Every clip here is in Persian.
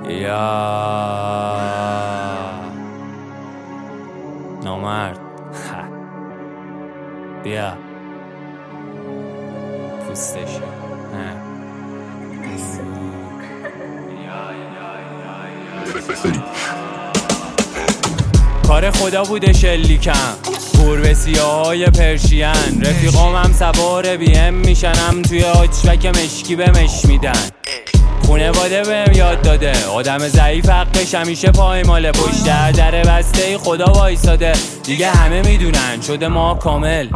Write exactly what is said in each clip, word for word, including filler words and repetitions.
یا نامرد بیا پوستشو کار خدا بوده شلیکم گربه سیاهای پرشین رفیقام هم سوار بی ام میشنم توی آچوک مشکی به مش میدن خونواده بهم یاد داده آدم ضعیف حقش همیشه پایماله پشت در بسته خدا وایساده دیگه همه میدونن شده ما کامل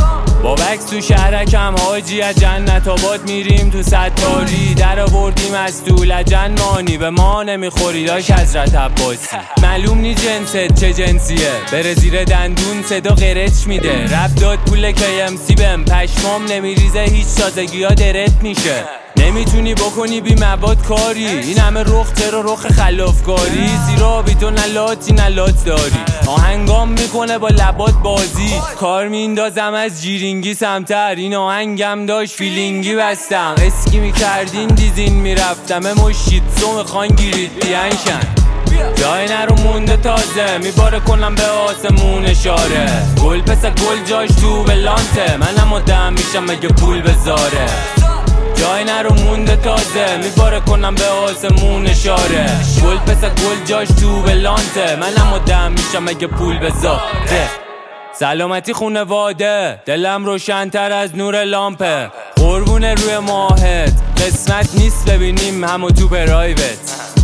با بکس تو شهرکم حاجی از جنت آباد میریم تو ستاری در آوردیم از تو لجن مانی به ما نمیخوری داش حضرت عباسی معلوم نی جنست چه جنسیه بره زیر دندون صدا قرچ میده رب داد پول کی ام سی بهم پشمام نمیریزه هیچ تازگی ها درت میشه نمیتونی بکنی بی مواد کاری این همه رخ چرا رخ خلافکاری زیرا بی تو نلاتی نلات داری آهنگام میکنه با لبات بازی کار میندازم از جیرینگی سمتر این آهنگم داشت فیلینگی بستم اسکی میکردین دیزین میرفتم مشید سو میخوان گیرید بیانشن جای نرو مونده تازه میباره کنم به آسمون اشاره گل پس گل جاش تو بلانته منم مدام میشم مگه پول بذاره جای نرو مونده تازه میباره کنم به آسمون اشاره گل پس گل جاش تو بلانته منم مدام میشم مگه پول بذاره سلامتی خونواده دلم روشن‌تر از نور لامپه قربونه روی ماهت قسمت نیست ببینیم همو تو پرایوت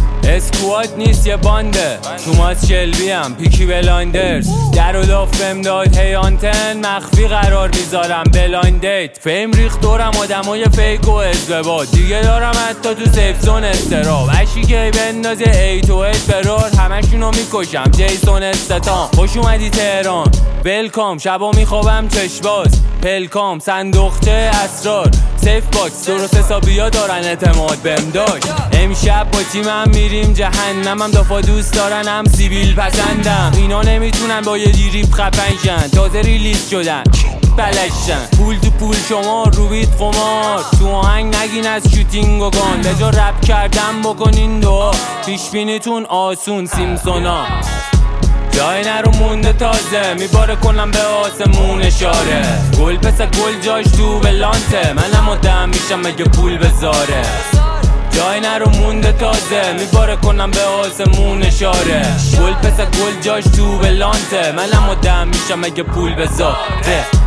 اسکوات نیست یه بانده توماس شلبی هم پیکی بلایندرز در و لاف بهم داد هی آنتن مخفی قرار میذارم بلایند دیت فیم ریخت دورم آدمای فیک و ازدباد دیگه دارم حتی تو سیف زون استراب اشی که بندازه ای تو ایت برار همشونو میکشم جیسون استتام خوش اومدی تهران ویلکام شبا میخوابم چشباز پلکام صندوقچه اسرار سیف باکس درست حسابیا دارن اعتماد بهم داشت امشب با تیمم میریم جهنمم دافا دوست دارن هم سیبیل پسندم اینا نمیتونن با یه دیریب خفنشن تازه ریلیز شدن بلشن پول تو پول شما روبیت قمار تو آهنگ نگین از شوتینگ و گان به جا رپ کردم بکنین دعا پیش بینیتون آسون سیمسونا جای نرو مونده تازه میباره کنم به آسمون اشاره گل پس گل جاش تو بلانته منم مدام میشم مگه پول بذاره جای نرو مونده تازه میباره کنم به آسمون اشاره گل پس گل جاش تو بلانته منم مدام میشم مگه پول بذاره